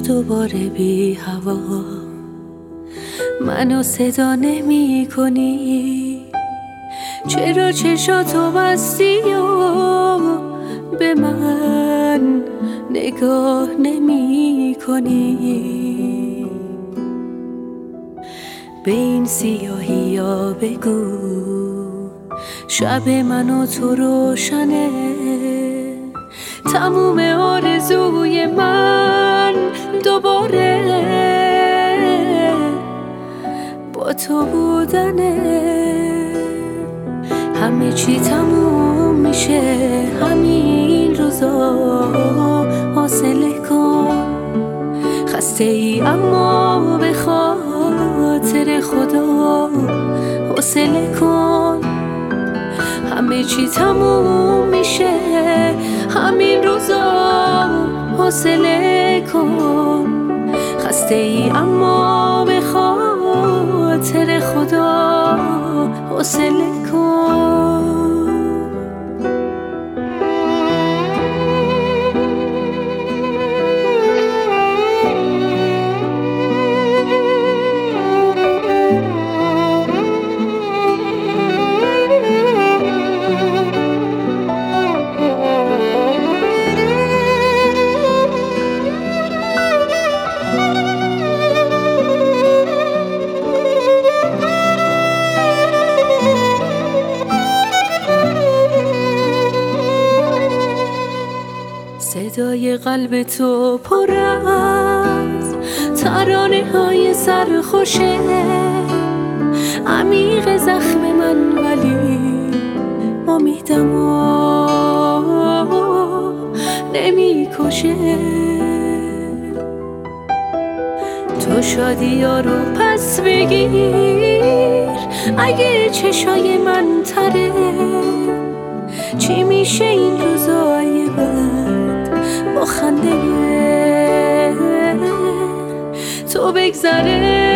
دوباره بی هوا منو صدا نمی کنی؟ چرا چشاتو بستی و به من نگاه نمی کنی؟ به این سیاهی ها بگو شب من و تو روشنه، تموم آرزوی من دوباره با تو بودنه. همه چی تموم میشه همین روزا، حوصله کن. خسته ای اما به خاطر خدا حوصله کن. همه چی تموم میشه همین روزا، حوصله کن. خسته ای اما به خاطر خدا حوصله کن. صدای قلب تو پر از ترانه های سرخوشه، عمیق زخم من ولی امیدمو نمی کشه. تو شادی ها رو پس بگیر اگه چشای من تره. چی میشه این روزای بعد با خنده تو بگذره؟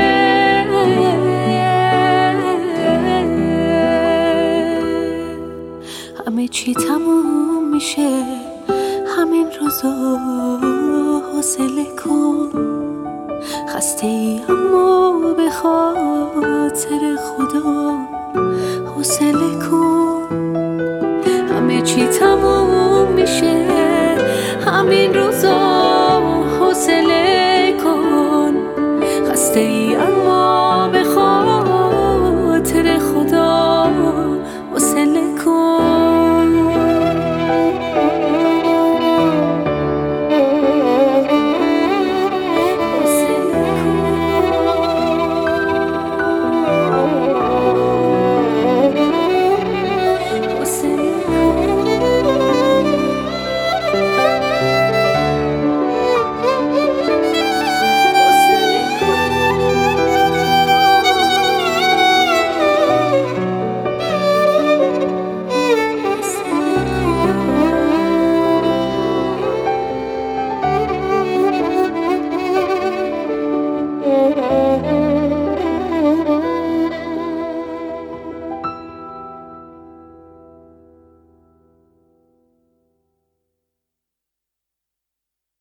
همه چی تموم میشه همین روزا، حوصله کن. خسته ای اما به خاطر خدا حوصله کن. همه چی تموم میشه همین روزا، حوصله کن. خسته ای اما